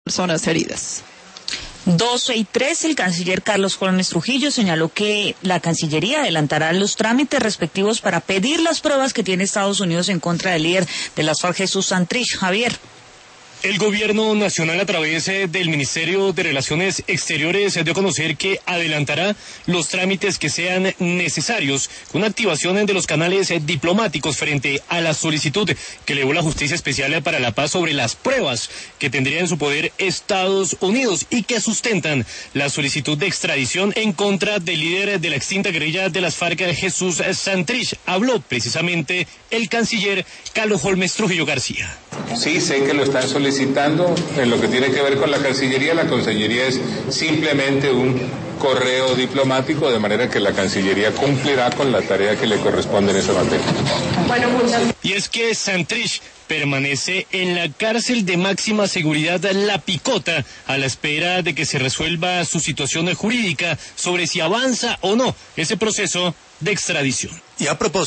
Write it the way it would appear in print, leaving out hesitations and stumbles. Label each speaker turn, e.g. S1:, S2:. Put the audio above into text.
S1: personas heridas.
S2: 12:03, el canciller Carlos Holmes Trujillo señaló que la Cancillería adelantará los trámites respectivos para pedir las pruebas que tiene Estados Unidos en contra del líder de las FARC, Jesús Santrich. Javier.
S3: El gobierno nacional, a través del Ministerio de Relaciones Exteriores, dio a conocer que adelantará los trámites que sean necesarios, con activación de los canales diplomáticos frente a la solicitud que elevó la Justicia Especial para la Paz sobre las pruebas que tendría en su poder Estados Unidos y que sustentan la solicitud de extradición en contra del líder de la extinta guerrilla de las FARC, Jesús Santrich. Habló precisamente el canciller Carlos Holmes Trujillo García.
S4: Sí, sé que lo están solicitando. En lo que tiene que ver con la Cancillería es simplemente un correo diplomático, de manera que la Cancillería cumplirá con la tarea que le corresponde en esa materia.
S3: Y es que Santrich permanece en la cárcel de máxima seguridad La Picota a la espera de que se resuelva su situación jurídica sobre si avanza o no ese proceso de extradición.
S5: Y a propósito